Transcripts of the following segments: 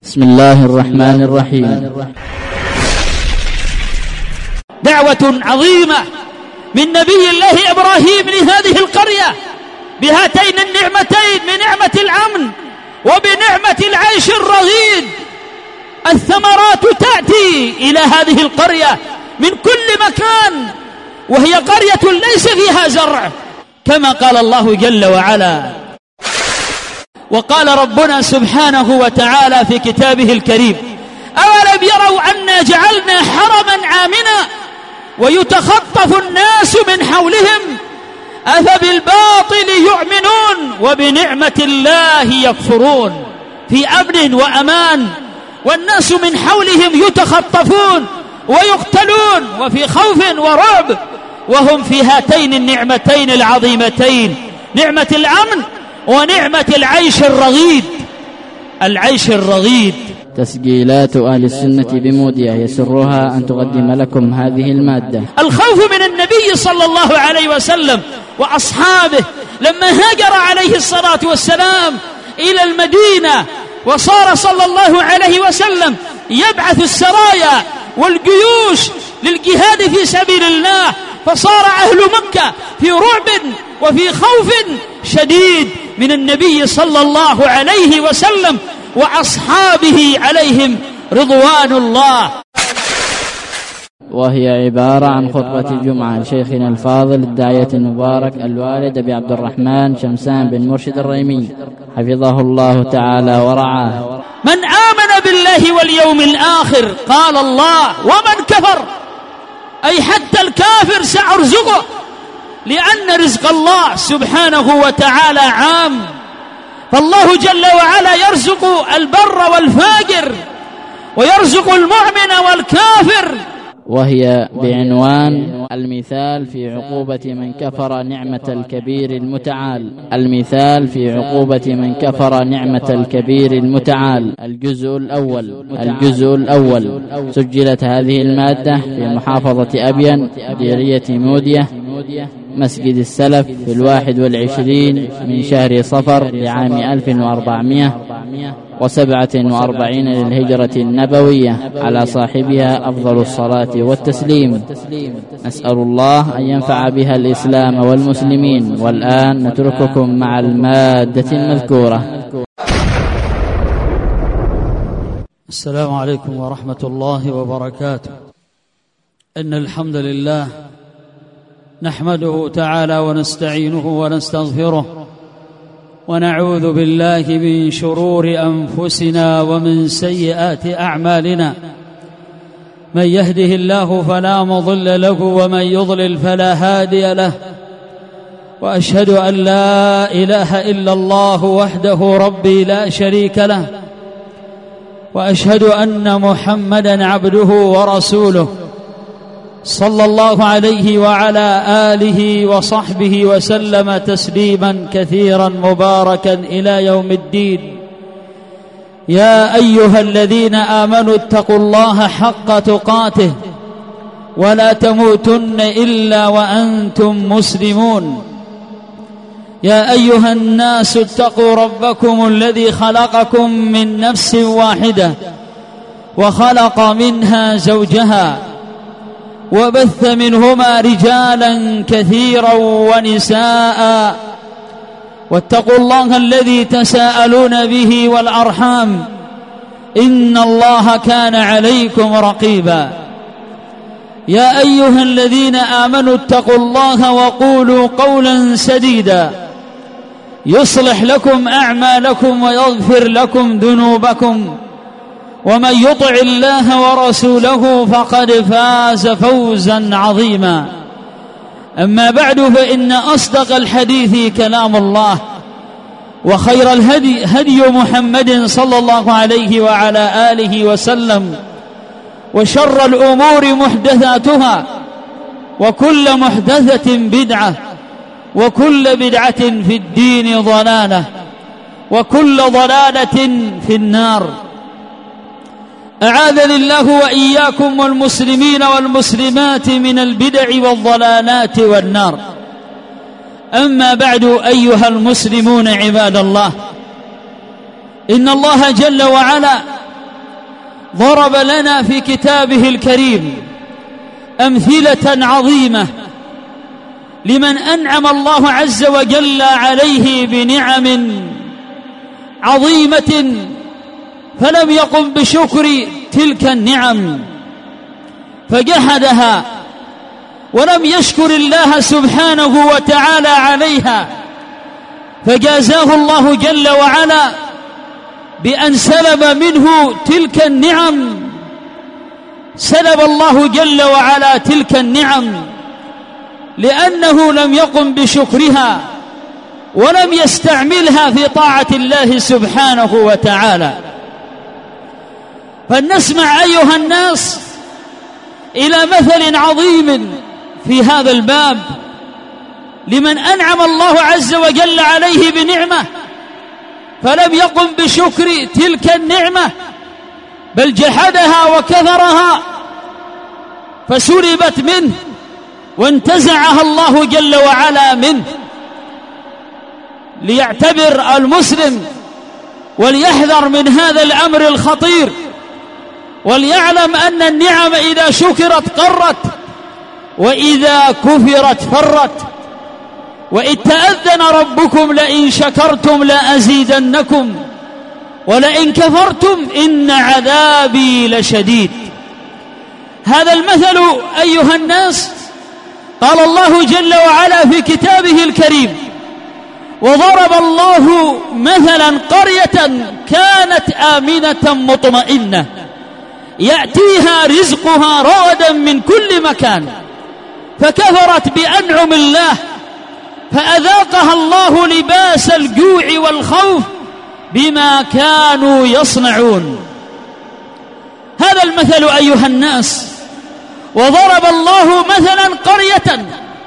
بسم الله الرحمن الرحيم. دعوة عظيمة من نبي الله إبراهيم لهذه القرية بهاتين النعمتين، بنعمة الأمن وبنعمة العيش الرغيد. الثمرات تأتي إلى هذه القرية من كل مكان، وهي قرية ليس فيها زرع، كما قال الله جل وعلا. وقال ربنا سبحانه وتعالى في كتابه الكريم: أولم يروا أنا جعلنا حرما آمنا ويتخطف الناس من حولهم أفبالباطل يؤمنون وبنعمة الله يكفرون. في أمن وأمان، والناس من حولهم يتخطفون ويقتلون، وفي خوف ورعب، وهم في هاتين النعمتين العظيمتين، نعمة الأمن ونعمة العيش الرغيد. العيش الرغيد. تسجيلات أهل السنة بمودية يسرها أن تقدم لكم هذه المادة. الخوف من النبي صلى الله عليه وسلم وأصحابه لما هاجر عليه الصلاة والسلام إلى المدينة، وصار صلى الله عليه وسلم يبعث السرايا والجيوش للجهاد في سبيل الله، فصار أهل مكة في رعب وفي خوف شديد من النبي صلى الله عليه وسلم وأصحابه عليهم رضوان الله. وهي عبارة عن خطبة الجمعة لشيخنا الفاضل الداعية المبارك الوالد أبي عبد الرحمن شمسان بن مرشد الريمي حفظه الله تعالى ورعاه. من آمن بالله واليوم الآخر قال الله، ومن كفر أي حتى الكافر سأرزقه، لأن رزق الله سبحانه وتعالى عام، فالله جل وعلا يرزق البر والفاجر ويرزق المؤمن والكافر. وهي بعنوان المثال في عقوبة من كفر نعمة الكبير المتعال. المثال في عقوبة من كفر نعمة الكبير المتعال. الجزء الأول. سجلت هذه المادة في محافظة أبين ديرية مودية مسجد السلف في 21 من شهر صفر لعام 1447 للهجرة النبوية، على صاحبها أفضل الصلاة والتسليم. نسأل الله أن ينفع بها الإسلام والمسلمين. والآن نترككم مع المادة المذكورة. السلام عليكم ورحمة الله وبركاته. إن الحمد لله نحمده تعالى ونستعينه ونستغفره، ونعوذ بالله من شرور أنفسنا ومن سيئات أعمالنا. من يهده الله فلا مضل له، ومن يضلل فلا هادي له. وأشهد أن لا إله إلا الله وحده ربي لا شريك له، وأشهد أن محمدًا عبده ورسوله صلى الله عليه وعلى آله وصحبه وسلم تسليما كثيرا مباركا إلى يوم الدين. يا أيها الذين آمنوا اتقوا الله حق تقاته ولا تموتن إلا وأنتم مسلمون. يا أيها الناس اتقوا ربكم الذي خلقكم من نفس واحدة وخلق منها زوجها وبث منهما رجالا كثيرا ونساء، واتقوا الله الذي تساءلون به والأرحام، إن الله كان عليكم رقيبا. يا أيها الذين آمنوا اتقوا الله وقولوا قولا سديدا يصلح لكم أعمالكم ويغفر لكم ذنوبكم، ومن يطع الله ورسوله فقد فاز فوزا عظيما. أما بعد، فإن أصدق الحديث كلام الله، وخير الهدي هدي محمد صلى الله عليه وعلى آله وسلم، وشر الأمور محدثاتها، وكل محدثة بدعة، وكل بدعة في الدين ضلالة، وكل ضلالة في النار. أعاذني الله وإياكم والمسلمين والمسلمات من البدع والضلالات والنار. أما بعد، أيها المسلمون عباد الله، إن الله جل وعلا ضرب لنا في كتابه الكريم أمثلة عظيمة لمن أنعم الله عز وجل عليه بنعم عظيمة فلم يقم بشكر تلك النعم فجحدها ولم يشكر الله سبحانه وتعالى عليها، فجازاه الله جل وعلا بأن سلب منه تلك النعم. سلب الله جل وعلا تلك النعم لأنه لم يقم بشكرها ولم يستعملها في طاعة الله سبحانه وتعالى. فلنسمع أيها الناس إلى مثل عظيم في هذا الباب لمن أنعم الله عز وجل عليه بنعمة فلم يقم بشكر تلك النعمة بل جحدها وكفرها فسلبت منه وانتزعها الله جل وعلا منه. ليعتبر المسلم وليحذر من هذا الأمر الخطير، وليعلم أن النعم إذا شكرت قرت وإذا كفرت فرت. وإذ تأذن ربكم لئن شكرتم لأزيدنكم ولئن كفرتم إن عذابي لشديد. هذا المثل أيها الناس قال الله جل وعلا في كتابه الكريم: وضرب الله مثلا قرية كانت آمنة مطمئنة يأتيها رزقها رغدا من كل مكان فكفرت بأنعم الله فأذاقها الله لباس الجوع والخوف بما كانوا يصنعون. هذا المثل أيها الناس. وضرب الله مثلا قرية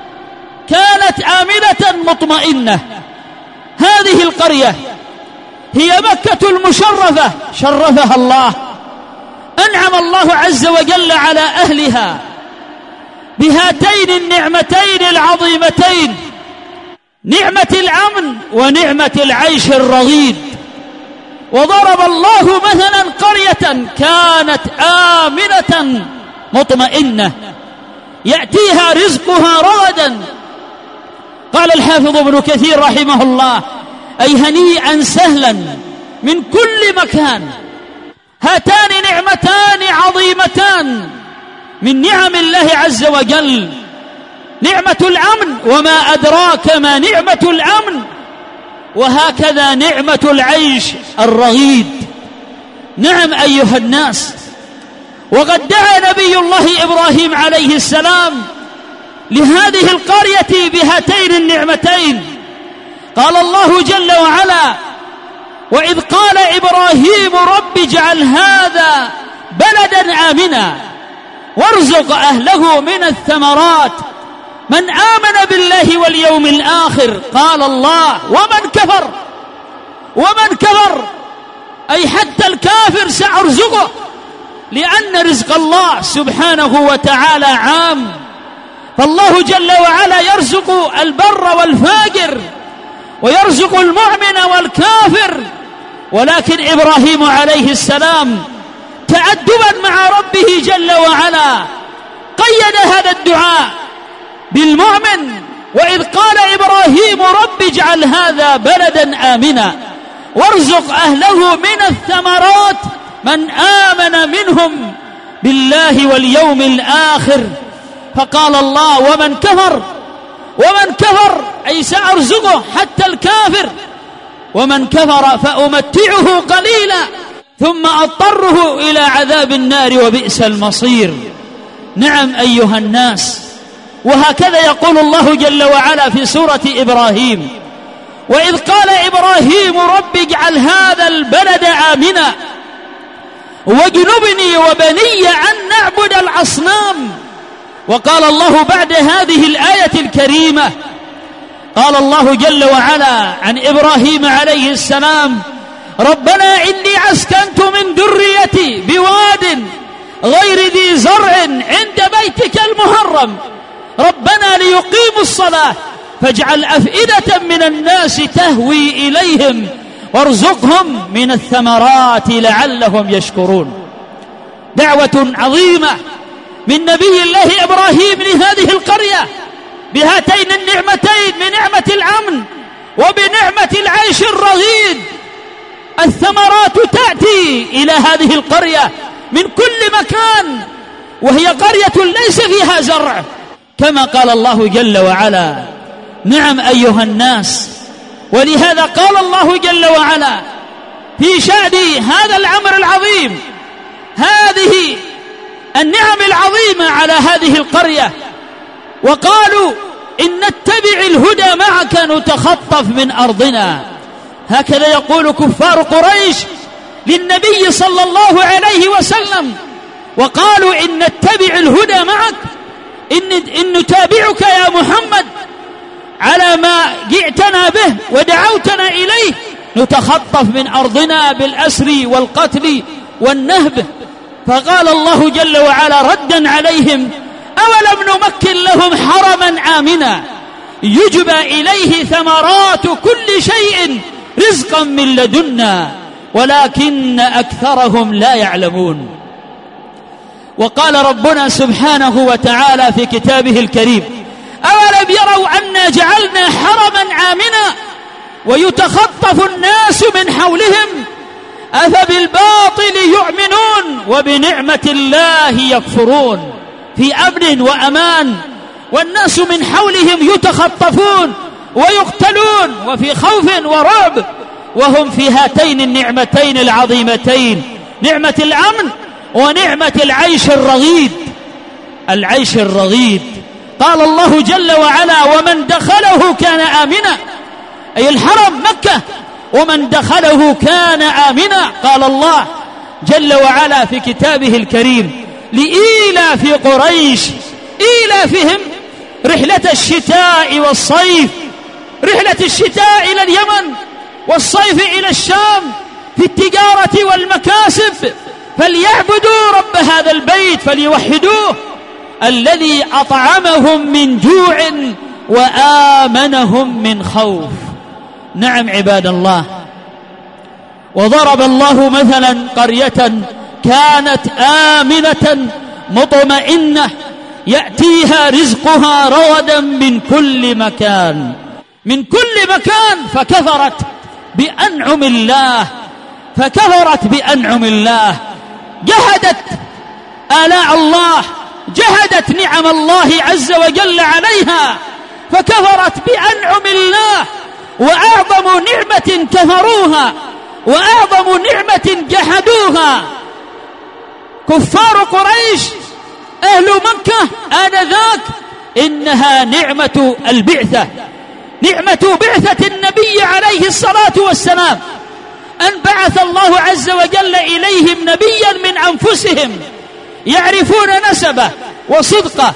كانت آمنة مطمئنة. هذه القرية هي مكة المشرفة شرفها الله، أنعم الله عز وجل على أهلها بهاتين النعمتين العظيمتين، نعمة الأمن ونعمة العيش الرغيد. وضرب الله مثلا قرية كانت آمنة مطمئنة يأتيها رزقها رغدا. قال الحافظ ابن كثير رحمه الله: أي هنيئا سهلا من كل مكان. هاتان نعمتان عظيمتان من نعم الله عز وجل، نعمة الأمن وما أدراك ما نعمة الأمن، وهكذا نعمة العيش الرغيد. نعم أيها الناس. وقد دعا نبي الله إبراهيم عليه السلام لهذه القرية بهاتين النعمتين. قال الله جل وعلا: وإذ قال إبراهيم رب اجعل هذا بلدا آمنا وارزق أهله من الثمرات من آمن بالله واليوم الآخر. قال الله: ومن كفر أي حتى الكافر سأرزقه، لأن رزق الله سبحانه وتعالى عام. فالله جل وعلا يرزق البر والفاجر ويرزق المؤمن والكافر. ولكن إبراهيم عليه السلام تأدبا مع ربه جل وعلا قيد هذا الدعاء بالمؤمن: وإذ قال إبراهيم رب اجعل هذا بلدا آمنا وارزق أهله من الثمرات من آمن منهم بالله واليوم الآخر. فقال الله: ومن كفر أي سأرزقه حتى الكافر. ومن كفر فأمتعه قليلا ثم أضطره إلى عذاب النار وبئس المصير. نعم أيها الناس. وهكذا يقول الله جل وعلا في سورة إبراهيم: وإذ قال إبراهيم رب اجعل هذا البلد آمنا واجنبني وبني أن نعبد الأصنام. وقال الله بعد هذه الآية الكريمة، قال الله جل وعلا عن إبراهيم عليه السلام: ربنا إني أسكنت من ذريتي بواد غير ذي زرع عند بيتك المحرم ربنا ليقيموا الصلاة فاجعل أفئدة من الناس تهوي إليهم وارزقهم من الثمرات لعلهم يشكرون. دعوة عظيمة من نبي الله إبراهيم لهذه القرية بهاتين النعمتين، بنعمة الأمن وبنعمة العيش الرغيد. الثمرات تأتي إلى هذه القرية من كل مكان، وهي قرية ليس فيها زرع، كما قال الله جل وعلا: نعم أيها الناس. ولهذا قال الله جل وعلا في شأن هذا الأمر العظيم، هذه النعم العظيمة على هذه القرية، وقالوا: إن نتبع الهدى معك نتخطف من أرضنا. هكذا يقول كفار قريش للنبي صلى الله عليه وسلم، وقالوا: إن نتبع الهدى معك، إن نتابعك يا محمد على ما جئتنا به ودعوتنا إليه نتخطف من أرضنا بالأسر والقتل والنهب. فقال الله جل وعلا ردا عليهم: أولم نمكن لهم حرما آمنا يجبى إليه ثمرات كل شيء رزقا من لدنا ولكن أكثرهم لا يعلمون. وقال ربنا سبحانه وتعالى في كتابه الكريم: أولم يروا أنا جعلنا حرما آمنا ويتخطف الناس من حولهم أفبالباطل يؤمنون وبنعمة الله يكفرون. في أمن وأمان، والناس من حولهم يتخطفون ويقتلون، وفي خوف ورعب، وهم في هاتين النعمتين العظيمتين، نعمة الأمن ونعمة العيش الرغيد. العيش الرغيد، قال الله جل وعلا: ومن دخله كان آمنا، أي الحرم مكة، ومن دخله كان آمنا. قال الله جل وعلا في كتابه الكريم: لإيلاف قريش إيلافهم رحلة الشتاء والصيف، رحلة الشتاء إلى اليمن والصيف إلى الشام في التجارة والمكاسب، فليعبدوا رب هذا البيت فليوحدوه الذي أطعمهم من جوع وآمنهم من خوف. نعم عباد الله. وضرب الله مثلا قرية كانت آمنة مطمئنة يأتيها رزقها رغدا من كل مكان، من كل مكان، فكفرت بأنعم الله، فكفرت بأنعم الله، جحدت آلاء الله، جحدت نعم الله عز وجل عليها، فكفرت بأنعم الله. وأعظم نعمة كفروها وأعظم نعمة جحدوها كفار قريش أهل مكة آنذاك، إنها نعمة البعثة، نعمة بعثة النبي عليه الصلاة والسلام، أن بعث الله عز وجل إليهم نبيا من أنفسهم يعرفون نسبه وصدقه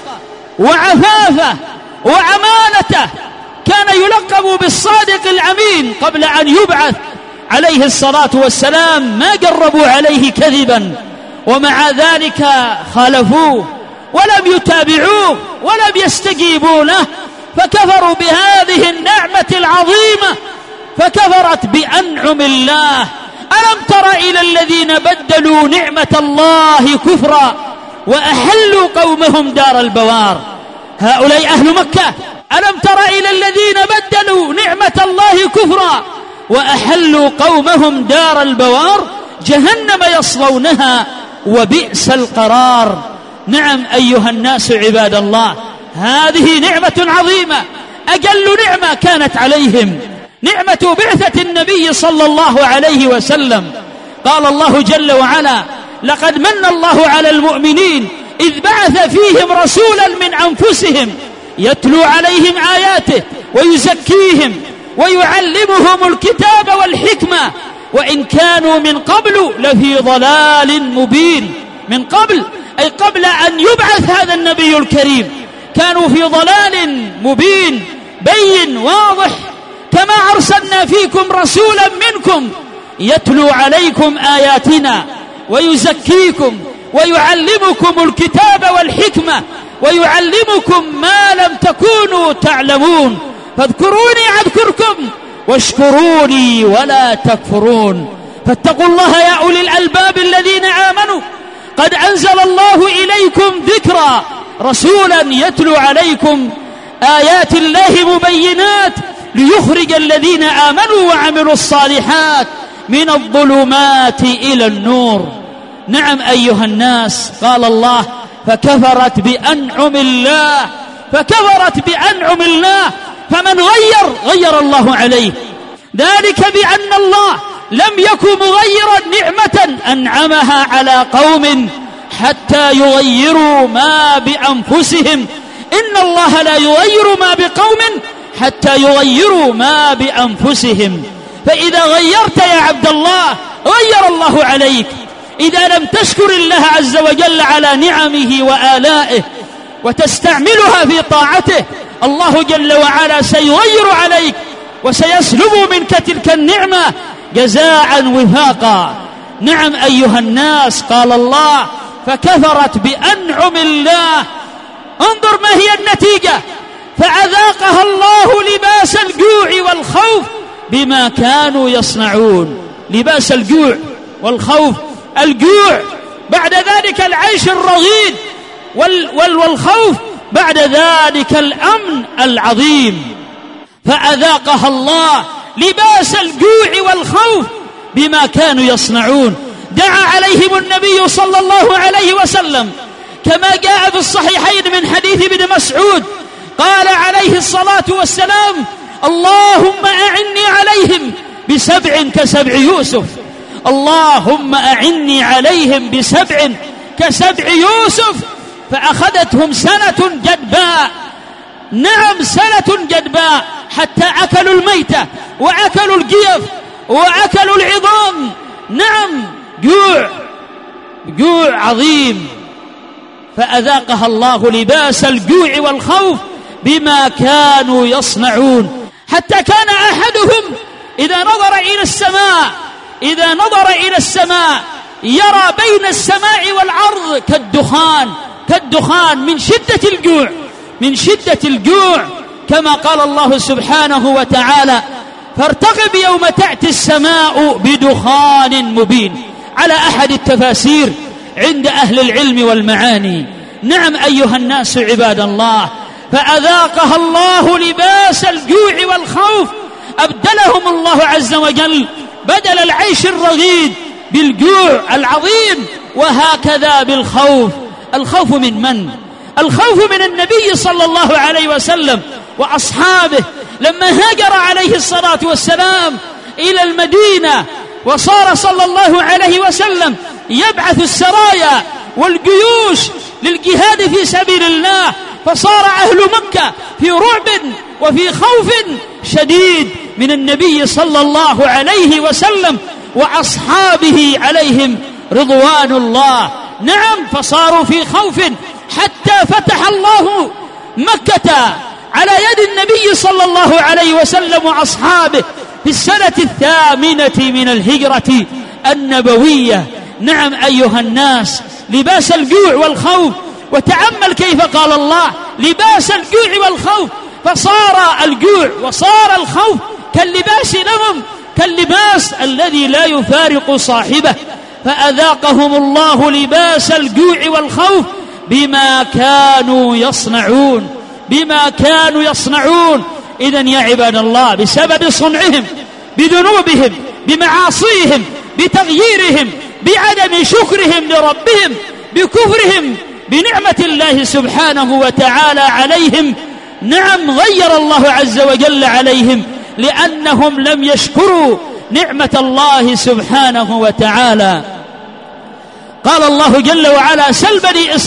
وعفافه وعمانته، كان يلقب بالصادق الأمين قبل أن يبعث عليه الصلاة والسلام، ما جربوا عليه كذبا، ومع ذلك خالفوه ولم يتابعوه ولم يستجيبوا له، فكفروا بهذه النعمة العظيمة، فكفرت بأنعم الله. ألم تر إلى الذين بدلوا نعمة الله كفرا وأحلوا قومهم دار البوار، هؤلاء أهل مكة. ألم تر إلى الذين بدلوا نعمة الله كفرا وأحلوا قومهم دار البوار جهنم يصلونها وبئس القرار. نعم أيها الناس عباد الله، هذه نعمة عظيمة، أجل نعمة كانت عليهم، نعمة بعثة النبي صلى الله عليه وسلم. قال الله جل وعلا: لقد من الله على المؤمنين إذ بعث فيهم رسولا من أنفسهم يتلو عليهم آياته ويزكيهم ويعلمهم الكتاب والحكمة وإن كانوا من قبل لفي ضلال مبين. من قبل أي قبل أن يبعث هذا النبي الكريم كانوا في ضلال مبين بين واضح. كما أرسلنا فيكم رسولا منكم يتلو عليكم آياتنا ويزكيكم ويعلمكم الكتاب والحكمة ويعلمكم ما لم تكونوا تعلمون، فاذكروني أذكركم واشكروني ولا تكفرون. فاتقوا الله يا أولي الألباب الذين آمنوا قد عليكم ذكرا رسولا يتلو عليكم آيات الله مبينات ليخرج الذين آمنوا وعملوا الصالحات من الظلمات إلى النور. نعم أيها الناس، قال الله فكفرت بأنعم الله، فمن غير الله عليه، ذلك بأن الله لم يكن مغيرا نعمة أنعمها على قوم حتى يغيروا ما بأنفسهم. إن الله لا يغير ما بقوم حتى يغيروا ما بأنفسهم. فإذا غيرت يا عبد الله غير الله عليك. إذا لم تشكر الله عز وجل على نعمه وآلائه وتستعملها في طاعته، الله جل وعلا سيغير عليك وسيسلب منك تلك النعمة جزاء وفاقا. نعم أيها الناس، قال الله فكفرت بأنعم الله. انظر ما هي النتيجة، فأذاقها الله لباس الجوع والخوف بما كانوا يصنعون. لباس الجوع والخوف، الجوع بعد ذلك العيش الرغيد، والخوف بعد ذلك الأمن العظيم. فأذاقها الله لباس الجوع والخوف بما كانوا يصنعون. دعا عليهم النبي صلى الله عليه وسلم كما جاء في الصحيحين من حديث ابن مسعود، قال عليه الصلاة والسلام اللهم أعني عليهم بسبع كسبع يوسف. اللهم أعني عليهم بسبع كسبع يوسف. فأخذتهم سنة جدباء، نعم سنة جدباء، حتى أكلوا الميتة وأكلوا الجيف وأكلوا العظام. نعم جوع عظيم. فأذاقها الله لباس الجوع والخوف بما كانوا يصنعون. حتى كان أحدهم إذا نظر إلى السماء يرى بين السماء والأرض كالدخان من شدة الجوع كما قال الله سبحانه وتعالى فارتقب يوم تأتي السماء بدخان مبين، على أحد التفاسير عند أهل العلم والمعاني. نعم أيها الناس عباد الله، فأذاقها الله لباس الجوع والخوف، أبدلهم الله عز وجل بدل العيش الرغيد بالجوع العظيم، وهكذا بالخوف. الخوف من من؟ الخوف من النبي صلى الله عليه وسلم وأصحابه لما هاجر عليه الصلاة والسلام إلى المدينة، وصار صلى الله عليه وسلم يبعث السرايا والجيوش للجهاد في سبيل الله، فصار أهل مكة في رعب وفي خوف شديد من النبي صلى الله عليه وسلم وأصحابه عليهم رضوان الله. نعم، فصاروا في خوف حتى فتح الله مكة على يد النبي صلى الله عليه وسلم وأصحابه في السنة 8 من الهجرة النبوية. نعم أيها الناس، لباس الجوع والخوف. وتأمل كيف قال الله لباس الجوع والخوف، فصار الجوع وصار الخوف كاللباس لهم، كاللباس الذي لا يفارق صاحبه. فأذاقهم الله لباس الجوع والخوف بما كانوا يصنعون. إذن يا عباد الله، بسبب صنعهم، بذنوبهم، بمعاصيهم، بتغييرهم، بعدم شكرهم لربهم، بكفرهم بنعمة الله سبحانه وتعالى عليهم، نعم غير الله عز وجل عليهم لأنهم لم يشكروا نعمة الله سبحانه وتعالى. قال الله جل وعلا سل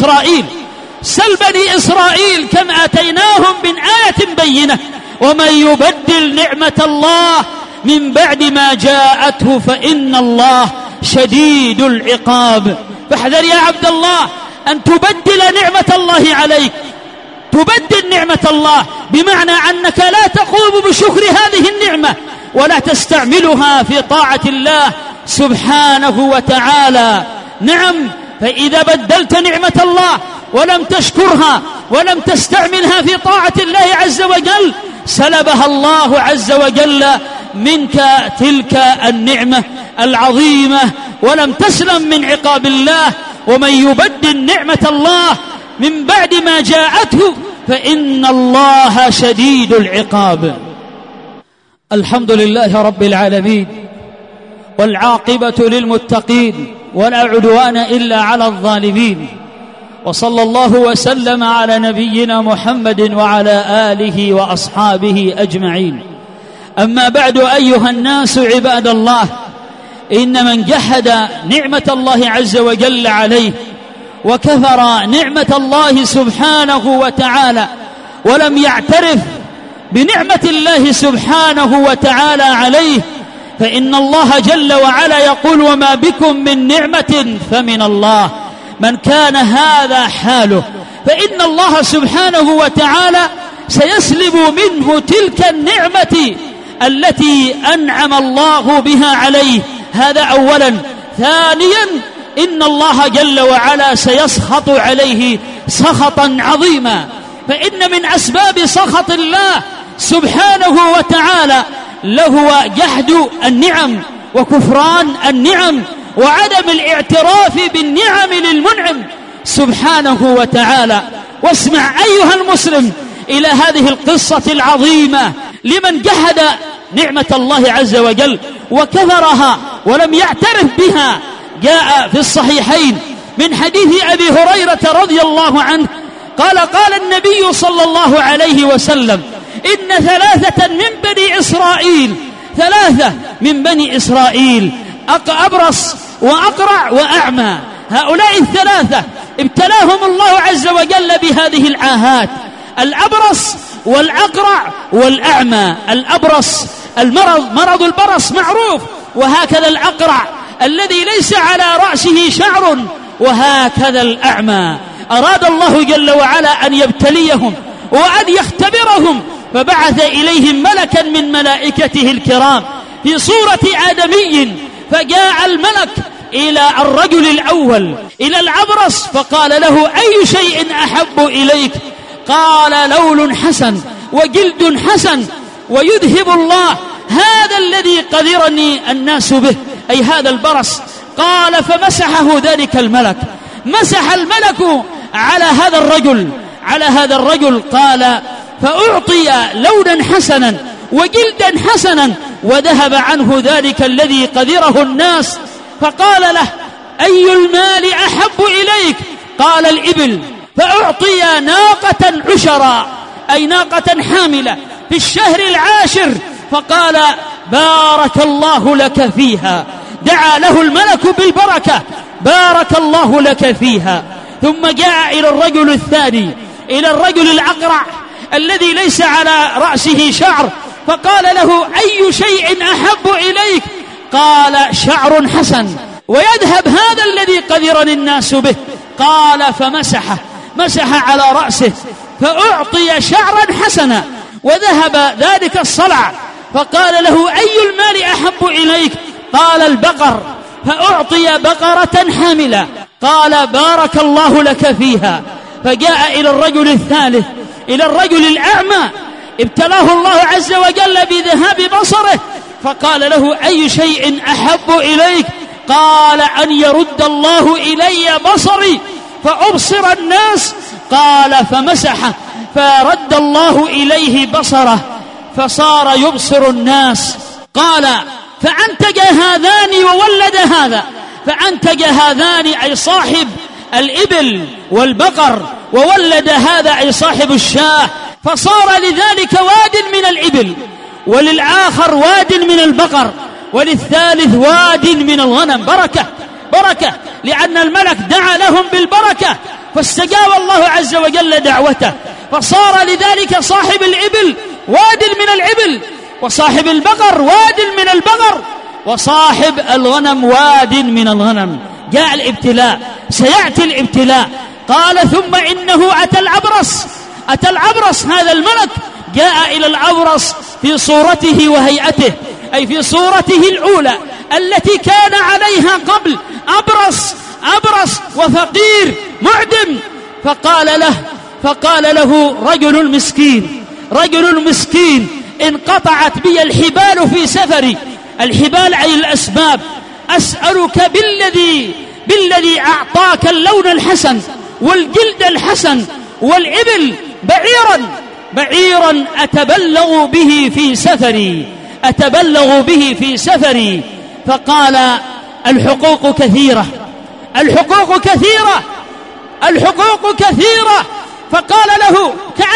بني إسرائيل كم آتيناهم من آية بينة ومن يبدل نعمة الله من بعد ما جاءته فإن الله شديد العقاب. فاحذر يا عبد الله أن تبدل نعمة الله عليك، تبدل نعمة الله بمعنى أنك لا تقوم بشكر هذه النعمة ولا تستعملها في طاعة الله سبحانه وتعالى. نعم، فإذا بدلت نعمة الله ولم تشكرها ولم تستعملها في طاعة الله عز وجل سلبها الله عز وجل منك تلك النعمة العظيمة، ولم تسلم من عقاب الله ومن يبدل نعمة الله من بعد ما جاءته فإن الله شديد العقاب. الحمد لله رب العالمين، والعاقبة للمتقين، ولا عدوان إلا على الظالمين، وصلى الله وسلم على نبينا محمد وعلى آله وأصحابه أجمعين. أما بعد، أيها الناس عباد الله، إن من جحد نعمة الله عز وجل عليه وكفر نعمة الله سبحانه وتعالى ولم يعترف بنعمة الله سبحانه وتعالى عليه، فإن الله جل وعلا يقول: وما بكم من نعمة فمن الله. من كان هذا حاله فإن الله سبحانه وتعالى سيسلب منه تلك النعمة التي أنعم الله بها عليه. هذا أولا. ثانيا، إن الله جل وعلا سيسخط عليه سخطا عظيما، فإن من أسباب سخط الله سبحانه وتعالى لهو جحد النعم وكفران النعم وعدم الاعتراف بالنعم للمنعم سبحانه وتعالى. واسمع أيها المسلم إلى هذه القصة العظيمة لمن جحد نعمة الله عز وجل وكفرها ولم يعترف بها. جاء في الصحيحين من حديث أبي هريرة رضي الله عنه قال: قال النبي صلى الله عليه وسلم: إن ثلاثة من بني إسرائيل أبرص وأقرع وأعمى. هؤلاء الثلاثة ابتلاهم الله عز وجل بهذه العاهات: الأبرص والأقرع والأعمى. الأبرص مرض البرص معروف، وهكذا الأقرع الذي ليس على رأسه شعر، وهكذا الأعمى. أراد الله جل وعلا أن يبتليهم وأن يختبرهم، فبعث إليهم ملكا من ملائكته الكرام في صورة آدمي. فجاء الملك إلى الرجل الأول، إلى الأبرص، فقال له: أي شيء أحب إليك؟ قال: لون حسن وجلد حسن ويذهب الله هذا الذي قدرني الناس به، أي هذا البرص. قال: فمسحه ذلك الملك، مسح الملك على هذا الرجل قال: فأعطي لونا حسنا وجلدا حسنا وذهب عنه ذلك الذي قدره الناس. فقال له: أي المال أحب إليك؟ قال: الإبل. فأعطي ناقة عشرا، أي ناقة حاملة في الشهر العاشر. فقال: بارك الله لك فيها. دعا له الملك بالبركة: بارك الله لك فيها. ثم جاء إلى الرجل الثاني، إلى الرجل الأقرع الذي ليس على رأسه شعر، فقال له: أي شيء أحب إليك؟ قال: شعر حسن ويذهب هذا الذي قدرني الناس به. قال: مسح على رأسه فأعطي شعرا حسنا وذهب ذلك الصلع. فقال له: أي المال أحب إليك؟ قال: البقر. فأعطي بقرة حاملة. قال: بارك الله لك فيها. فجاء إلى الرجل الثالث، إلى الرجل الأعمى، ابتلاه الله عز وجل بذهاب بصره. فقال له: أي شيء أحب إليك؟ قال: أن يرد الله إلي بصري فأبصر الناس. قال: فمسحه فرد الله إليه بصره فصار يبصر الناس. قال: فأنتج هذان وولد هذا. فأنتج هذان أي صاحب الإبل والبقر، وولد هذا أي صاحب الشاة. فصار لذلك واد من الإبل، وللآخر واد من البقر، وللثالث واد من الغنم. بركة، لأن الملك دعا لهم بالبركة فاستجاب الله عز وجل دعوته. فصار لذلك صاحب الإبل واد من الإبل، وصاحب البقر واد من البقر، وصاحب الغنم واد من الغنم. جاء الابتلاء، سيأتي الابتلاء. قال: ثم إنه أتى العبرص هذا الملك جاء إلى العبرص في صورته وهيئته، أي في صورته الأولى التي كان عليها قبل، أبرص وفقير معدم. فقال له رجل مسكين انقطعت بي الحبال في سفري. الحبال أي الأسباب. أسألك بالذي بالذي أعطاك اللون الحسن والجلد الحسن والإبل بعيرا أتبلغ به في سفري فقال الحقوق كثيرة فقال له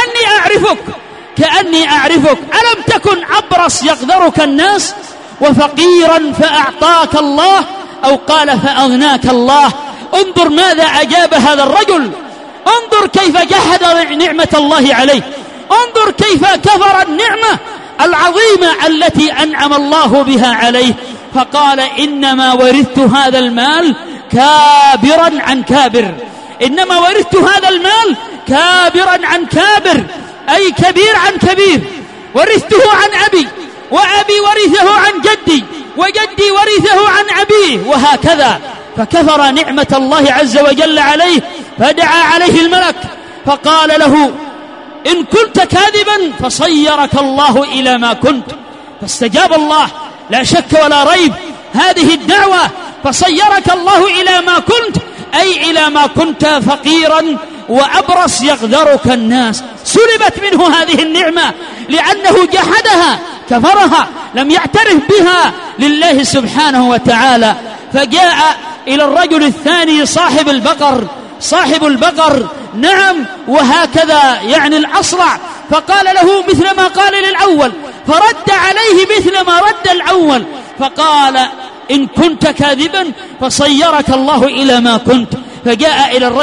كأني أعرفك ألم تكن أبرص يقدرك الناس وفقيرا فأعطاك الله أو قال فأغناك الله. انظر ماذا أجاب هذا الرجل، انظر كيف جحد نعمة الله عليه، انظر كيف كفر النعمة العظيمة التي أنعم الله بها عليه. فقال إنما ورثت هذا المال كابرا عن كابر، إنما ورثت هذا المال كابرا عن كابر، أي كبير عن كبير، ورثته عن أبي، وأبي ورثه عن جدي، وجدي ورثه عن أبيه، وهكذا. فكفر نعمة الله عز وجل عليه، فدعا عليه الملك فقال له إن كنت كاذبا فصيرك الله إلى ما كنت. فاستجاب الله لا شك ولا ريب هذه الدعوة، فصيرك الله إلى ما كنت، أي إلى ما كنت فقيرا وأبرص يقدرك الناس. سلبت منه هذه النعمة لأنه جحدها كفرها، لم يعترف بها لله سبحانه وتعالى. فجاء إلى الرجل الثاني صاحب البقر نعم، وهكذا يعني الأصلع، فقال له مثل ما قال للأول، فرد عليه مثل ما رد الأول، فقال إن كنت كاذبا فصيرك الله إلى ما كنت. فجاء إلى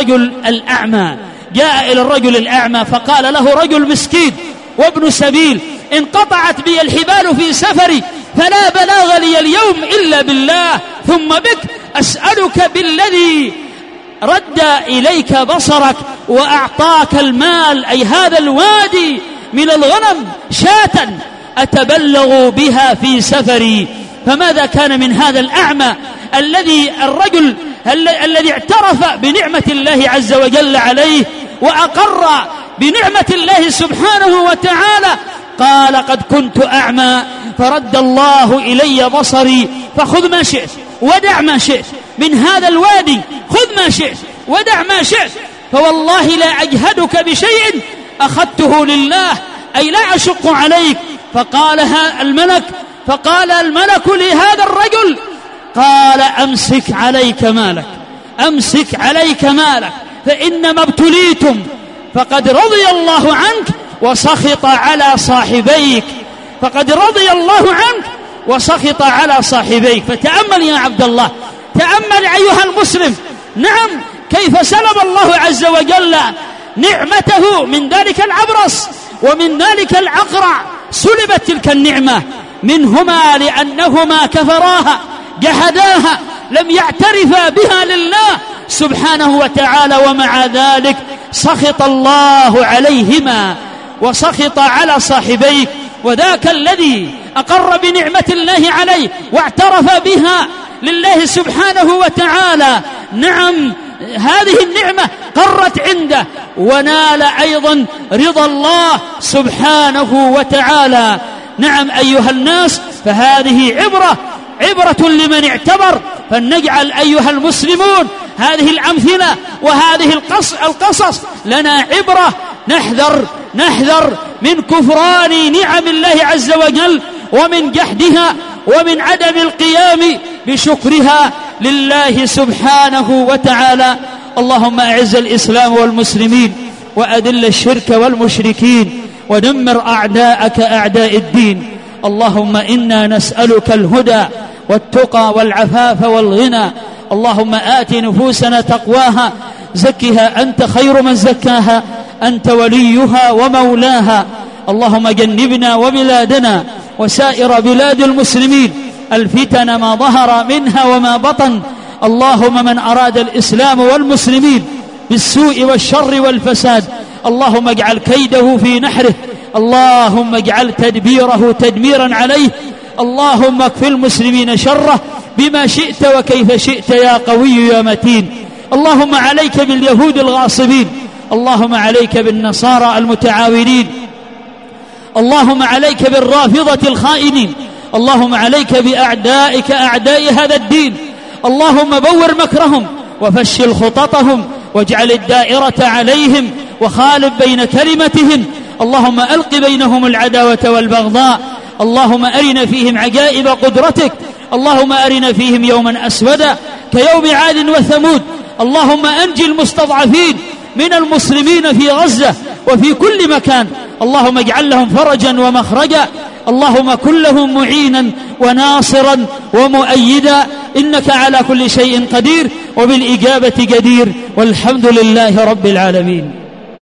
الرجل الأعمى فقال له رجل مسكين وابن سبيل انقطعت بي الحبال في سفري فلا بلاغ لي اليوم إلا بالله، ثم بك أسألك بالذي رد إليك بصرك وأعطاك المال، أي هذا الوادي من الغنم، شاة أتبلغ بها في سفري. فماذا كان من هذا الأعمى الرجل الذي اعترف بنعمة الله عز وجل عليه وأقر بنعمة الله سبحانه وتعالى؟ قال قد كنت أعمى فرد الله إلي بصري، فخذ ما شئت ودع ما شئت من هذا الوادي، خذ ما شئت ودع ما شئت، فوالله لا أجهدك بشيء أخذته لله، أي لا أشق عليك. فقال الملك لهذا الرجل، قال أمسك عليك مالك فإنما ابتليتم، فقد رضي الله عنك وسخط على صاحبيك فتأمل يا عبد الله، تأمل أيها المسلم، نعم كيف سلب الله عز وجل نعمته من ذلك العبرص ومن ذلك الأقرع، سلبت تلك النعمة منهما لأنهما كفراها جحداها، لم يعترفا بها لله سبحانه وتعالى، ومع ذلك سخط الله عليهما وسخط على صاحبيه. وذاك الذي أقر بنعمة الله عليه واعترف بها لله سبحانه وتعالى، نعم هذه النعمة قرت عنده ونال أيضا رضا الله سبحانه وتعالى. نعم أيها الناس، فهذه عبرة لمن اعتبر، فلنجعل أيها المسلمون هذه الأمثلة وهذه القصص لنا عبرة، نحذر من كفران نعم الله عز وجل ومن جحدها ومن عدم القيام بشكرها لله سبحانه وتعالى. اللهم أعز الإسلام والمسلمين وأذل الشرك والمشركين ودمر أعداءك أعداء الدين. اللهم إنا نسألك الهدى والتقى والعفاف والغنى. اللهم آت نفوسنا تقواها، زكها أنت خير من زكاها، أنت وليها ومولاها. اللهم جنبنا وبلادنا وسائر بلاد المسلمين الفتن ما ظهر منها وما بطن. اللهم من أراد الإسلام والمسلمين بالسوء والشر والفساد اللهم اجعل كيده في نحره، اللهم اجعل تدبيره تدميرا عليه. اللهم اكف المسلمين شره بما شئت وكيف شئت يا قوي يا متين. اللهم عليك باليهود الغاصبين، اللهم عليك بالنصارى المتعاونين، اللهم عليك بالرافضة الخائنين، اللهم عليك بأعدائك أعداء هذا الدين. اللهم بور مكرهم وفشل خططهم واجعل الدائرة عليهم وخالف بين كلمتهم. اللهم ألق بينهم العداوة والبغضاء. اللهم أرنا فيهم عجائب قدرتك. اللهم أرنا فيهم يوما أسودا كيوم عاد وثمود. اللهم أنجي المستضعفين من المسلمين في غزة وفي كل مكان. اللهم اجعل لهم فرجا ومخرجا. اللهم كن لهم معينا وناصرا ومؤيدا، إنك على كل شيء قدير وبالإجابة جدير، والحمد لله رب العالمين.